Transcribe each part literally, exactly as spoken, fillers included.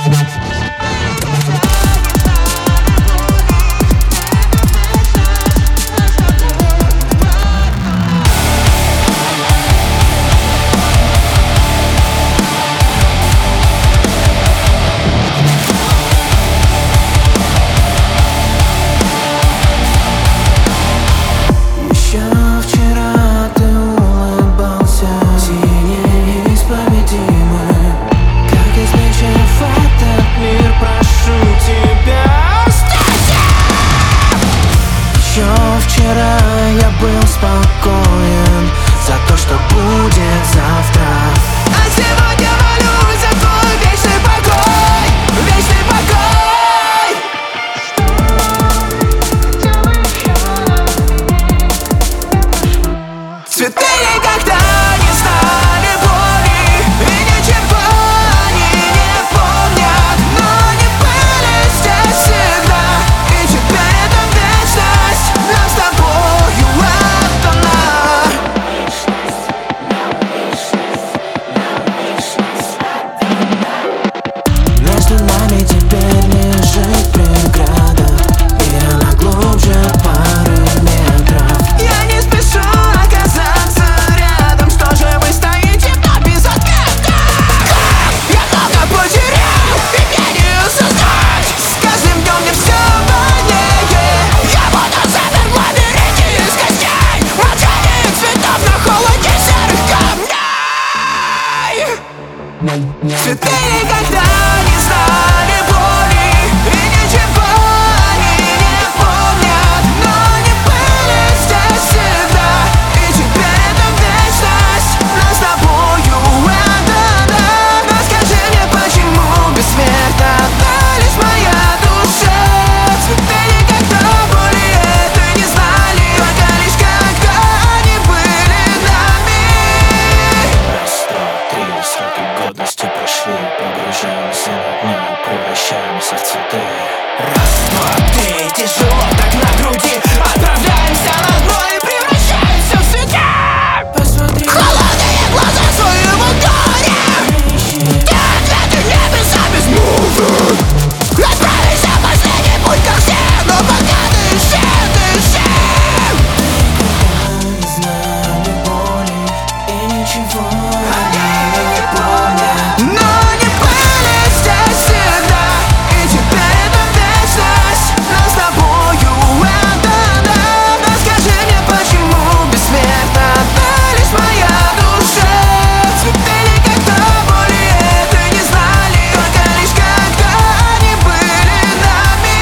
Вчера я был спокоен за то, что будет завтра, а сегодня молюсь за твой вечный покой, вечный покой. Цветы никогда не знали боли и ничего они не помнят, но они были здесь всегда, и теперь это вечность нам с тобою отдана. Между нами теперь лежит преграда, и она глубже пары метров. Я не спешу оказаться рядом, что же вы стоите вновь без ответа? Я много потерял, и мне не осознать. С каждым днем мне все больнее. Я буду запер в лабиринте из костей, молчание цветов на холоде серых камней. Цветы никогда не знали боли и ничего они не помнят, но они были здесь всегда, и теперь это вечность нам с тобою отдана. Но скажи мне, почему бессмертна лишь моя душа? Цветы никогда боли это не знали, только лишь когда они были нами. Раз, два, три, сроки годности прошли, погружаемся на дно, превращаемся в цветы. Раз, два, три, тяжело так на груди, отправляемся на дно и превращаемся в цветы. Посмотри, холодные глаза своего горя, те ответы небеса без музык. Отправимся в последний путь, как все, но пока дыши, дыши. Никогда не знали боли и ничего они не помнят, но они были здесь всегда, и теперь это вечность нам с тобою отдана. Но скажи мне, почему бессмертна лишь моя душа? Цветы никогда боли это не знали, только лишь когда они были нами.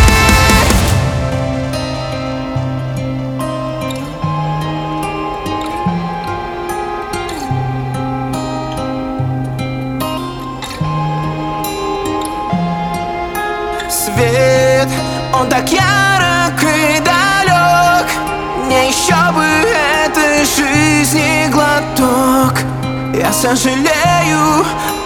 Свет, он так ярок и далек, мне еще бы этой жизни глоток. Я сожалею